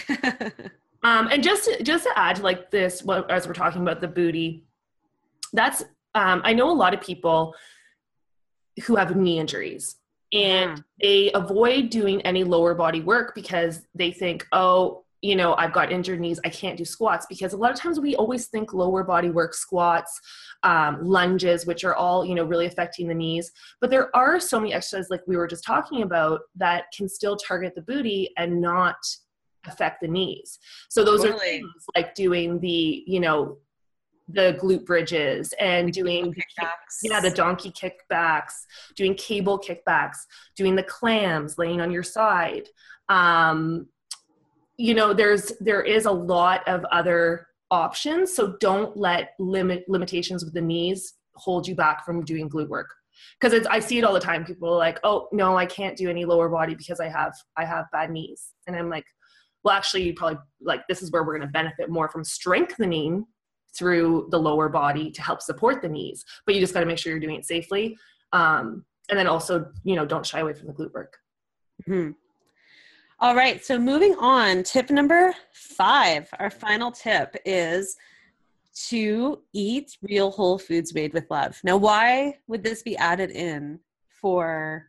um, and just to, just to add to like this, what, as we're talking about the booty, that's um, I know a lot of people who have knee injuries. And yeah. they avoid doing any lower body work because they think, oh, you know, I've got injured knees, I can't do squats. Because a lot of times we always think lower body work, squats, um, lunges, which are all, you know, really affecting the knees. But there are so many exercises like we were just talking about that can still target the booty and not affect the knees. So those totally. Are things like doing the, you know, the glute bridges and doing kickbacks. Yeah, the donkey kickbacks, doing cable kickbacks, doing the clams, laying on your side. Um, you know, there's there is a lot of other options. So don't let limit limitations with the knees hold you back from doing glute work. Because it's I see it all the time. People are like, oh no, I can't do any lower body because I have I have bad knees. And I'm like, well, actually, you probably like this is where we're going to benefit more from strengthening through the lower body to help support the knees, but you just got to make sure you're doing it safely. Um, and then also, you know, don't shy away from the glute work.
Mm-hmm. All right. So moving on, tip number five, our final tip is to eat real whole foods made with love. Now, why would this be added in for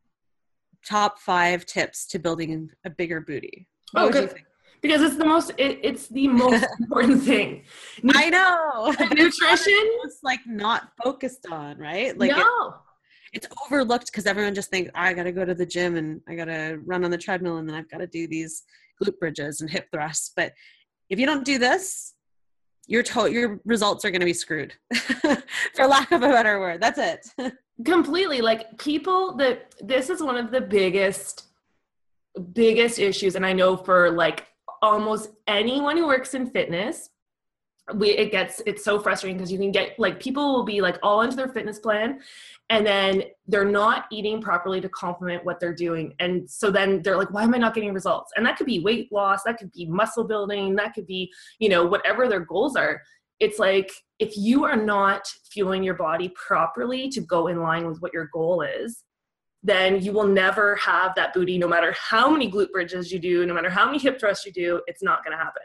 top five tips to building a bigger booty? What
oh,
would
good.
you think?
Because it's the most, it, it's the most important thing. Nu-
I know.
Nutrition.
It's like not focused on, right? Like
no.
it, it's overlooked because everyone just thinks, I got to go to the gym and I got to run on the treadmill and then I've got to do these glute bridges and hip thrusts. But if you don't do this, your to- your results are going to be screwed, for lack of a better word. That's it.
Completely. Like people that this is one of the biggest, biggest issues. And I know for like almost anyone who works in fitness, we, it gets, it's so frustrating because you can get like, people will be like all into their fitness plan and then they're not eating properly to complement what they're doing. And so then they're like, why am I not getting results? And that could be weight loss. That could be muscle building. That could be, you know, whatever their goals are. It's like, if you are not fueling your body properly to go in line with what your goal is, then you will never have that booty, no matter how many glute bridges you do, no matter how many hip thrusts you do, it's not going to happen.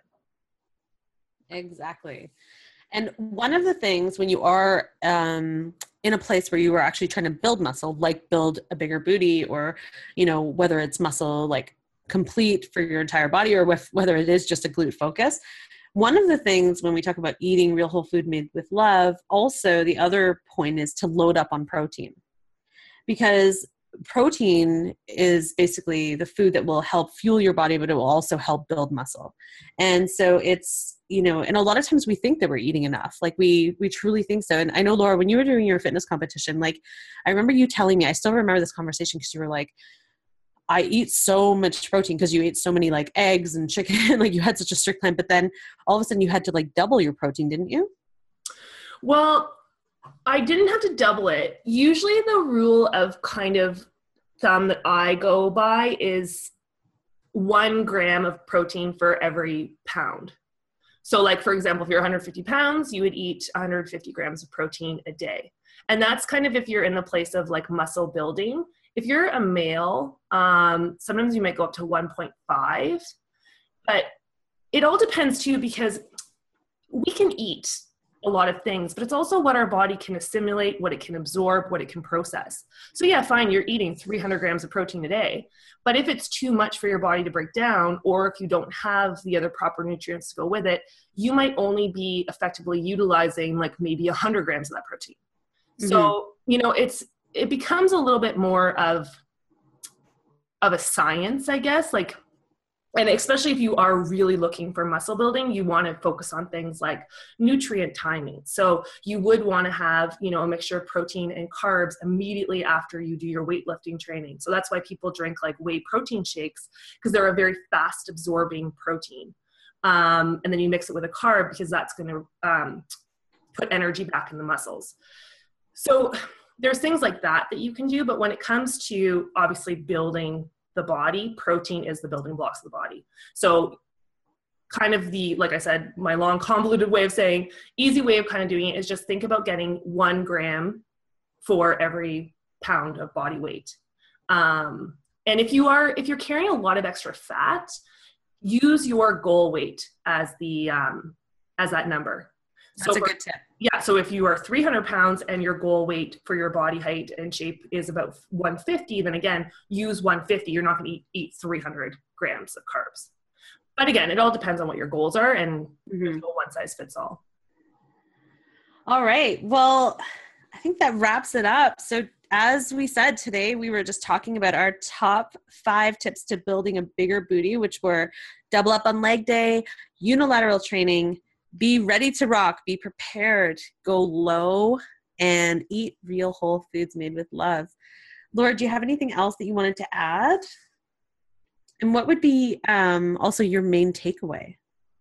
Exactly. And one of the things when you are um, in a place where you are actually trying to build muscle, like build a bigger booty, or, you know, whether it's muscle like complete for your entire body or with, whether it is just a glute focus, one of the things when we talk about eating real whole food made with love, also the other point is to load up on protein, because protein is basically the food that will help fuel your body, but it will also help build muscle. And so it's, you know, and a lot of times we think that we're eating enough. Like we, we truly think so. And I know, Laura, when you were doing your fitness competition, like I remember you telling me, I still remember this conversation because you were like, I eat so much protein because you ate so many like eggs and chicken, like you had such a strict plan, but then all of a sudden you had to like double your protein, didn't you?
Well, I didn't have to double it. Usually the rule of kind of thumb that I go by is one gram of protein for every pound. So like, for example, if you're one hundred fifty pounds, you would eat one hundred fifty grams of protein a day. And that's kind of if you're in the place of like muscle building. If you're a male, um, sometimes you might go up to one point five, but it all depends too, because we can eat a lot of things, but it's also what our body can assimilate, what it can absorb, what it can process. So yeah, fine, you're eating three hundred grams of protein a day, but if it's too much for your body to break down, or if you don't have the other proper nutrients to go with it, you might only be effectively utilizing like maybe one hundred grams of that protein. Mm-hmm. So, you know, it's, it becomes a little bit more of, of a science, I guess, like, and especially if you are really looking for muscle building, you want to focus on things like nutrient timing. So you would want to have, you know, a mixture of protein and carbs immediately after you do your weightlifting training. So that's why people drink like whey protein shakes, because they're a very fast absorbing protein. Um, and then you mix it with a carb because that's going to um, put energy back in the muscles. So there's things like that that you can do. But when it comes to obviously building the body, protein is the building blocks of the body. So kind of the, like I said, my long convoluted way of saying, easy way of kind of doing it is just think about getting one gram for every pound of body weight. Um, and if you are, if you're carrying a lot of extra fat, use your goal weight as the, um, as that number.
That's
so
a
for,
good tip.
Yeah. So if you are three hundred pounds and your goal weight for your body height and shape is about one fifty, then again, use one fifty. You're not going to eat, eat three hundred grams of carbs. But again, it all depends on what your goals are, and mm-hmm. there's no one size fits all.
All right. Well, I think that wraps it up. So as we said today, we were just talking about our top five tips to building a bigger booty, which were double up on leg day, unilateral training, be ready to rock, be prepared, go low, and eat real whole foods made with love. Laura, do you have anything else that you wanted to add? And what would be um, also your main takeaway?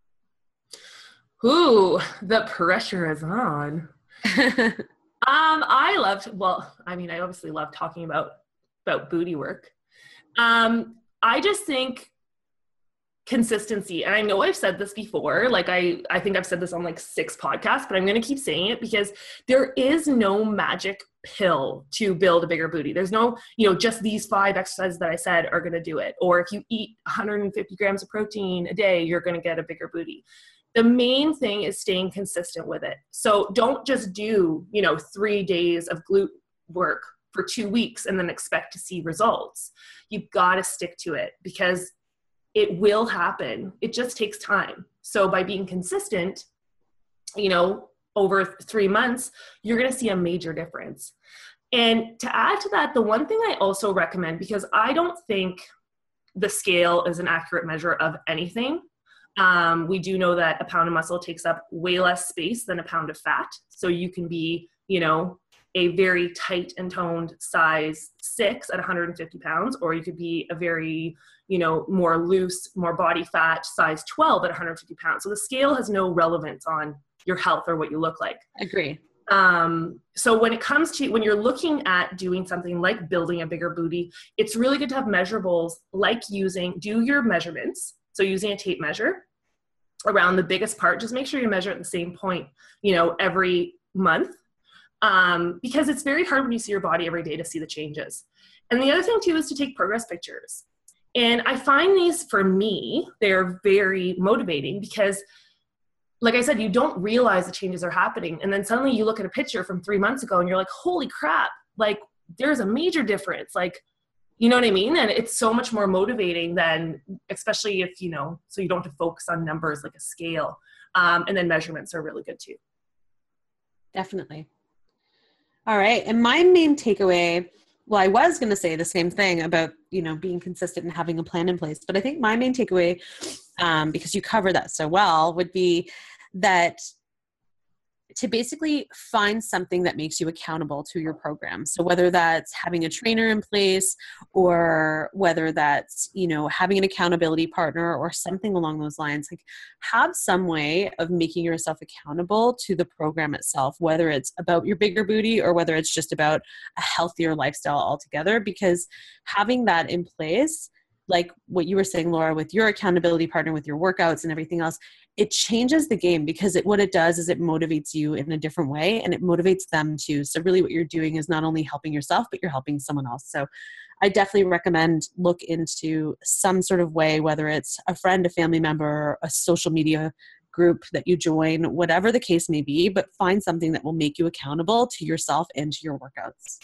Ooh, the pressure is on. um, I loved, well, I mean, I obviously love talking about, about booty work. Um, I just think consistency. And I know I've said this before, like I, I think I've said this on like six podcasts, but I'm going to keep saying it because there is no magic pill to build a bigger booty. There's no, you know, just these five exercises that I said are going to do it. Or if you eat one hundred fifty grams of protein a day, you're going to get a bigger booty. The main thing is staying consistent with it. So don't just do, you know, three days of glute work for two weeks and then expect to see results. You've got to stick to it because it will happen. It just takes time. So by being consistent, you know, over three months, you're going to see a major difference. And to add to that, the one thing I also recommend, because I don't think the scale is an accurate measure of anything. Um, we do know that a pound of muscle takes up way less space than a pound of fat. So you can be, you know, a very tight and toned size six at one hundred fifty pounds, or you could be a very, you know, more loose, more body fat size twelve at one hundred fifty pounds. So the scale has no relevance on your health or what you look like.
Agree.
Um, so when it comes to, when you're looking at doing something like building a bigger booty, it's really good to have measurables like using, do your measurements. So using a tape measure around the biggest part, just make sure you measure at the same point, you know, every month. Um, because it's very hard when you see your body every day to see the changes. And the other thing too is to take progress pictures. And I find these, for me, they're very motivating because, like I said, you don't realize the changes are happening. And then suddenly you look at a picture from three months ago and you're like, holy crap, like there's a major difference. Like, you know what I mean? And it's so much more motivating than, especially if, you know, so you don't have to focus on numbers like a scale. Um, and then measurements are really good too.
Definitely. All right. And my main takeaway, well, I was going to say the same thing about, you know, being consistent and having a plan in place, but I think my main takeaway, um, because you cover that so well, would be that to basically find something that makes you accountable to your program. So whether that's having a trainer in place or whether that's, you know, having an accountability partner or something along those lines, like have some way of making yourself accountable to the program itself, whether it's about your bigger booty or whether it's just about a healthier lifestyle altogether, because having that in place, like what you were saying, Laura, with your accountability partner, with your workouts and everything else, it changes the game because it, what it does is it motivates you in a different way and it motivates them too. So really what you're doing is not only helping yourself, but you're helping someone else. So I definitely recommend look into some sort of way, whether it's a friend, a family member, a social media group that you join, whatever the case may be, but find something that will make you accountable to yourself and to your workouts.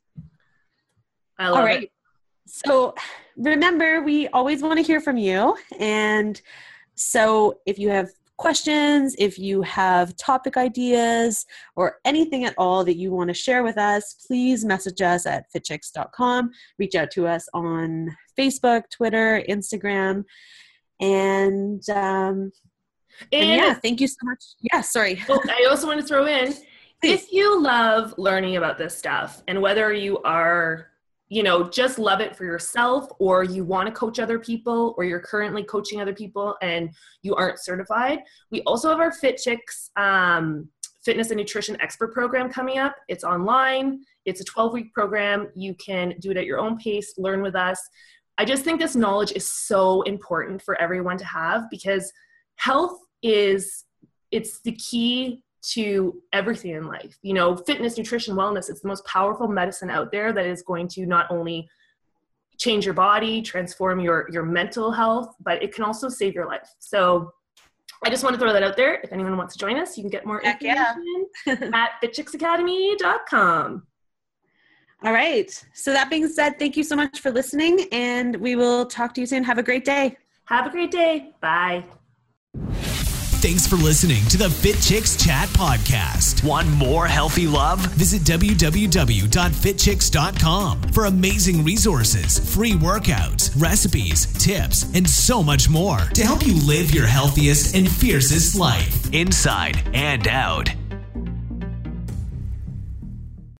I love
All right.
it.
So remember, we always want to hear from you. And so if you have questions, if you have topic ideas or anything at all that you want to share with us, please message us at fit chicks dot com. Reach out to us on Facebook, Twitter, Instagram. And, um, and, and yeah, thank you so much. Yeah, sorry.
Well, I also want to throw in, Please. If you love learning about this stuff and whether you are, you know, just love it for yourself or you want to coach other people or you're currently coaching other people and you aren't certified, we also have our Fit Chicks um, Fitness and Nutrition Expert Program coming up. It's online. It's a twelve-week program. You can do it at your own pace, learn with us. I just think this knowledge is so important for everyone to have because health is, it's the key to everything in life. You know, fitness, nutrition, wellness, it's the most powerful medicine out there that is going to not only change your body, transform your, your mental health, but it can also save your life. So I just want to throw that out there. If anyone wants to join us, you can get more
Heck
information yeah. at fit chicks academy dot com.
All right. So that being said, thank you so much for listening and we will talk to you soon. Have a great day.
Have a great day. Bye.
Thanks for listening to the Fit Chicks Chat podcast. Want more healthy love? Visit w w w dot fit chicks dot com for amazing resources, free workouts, recipes, tips, and so much more to help you live your healthiest and fiercest life, inside and out.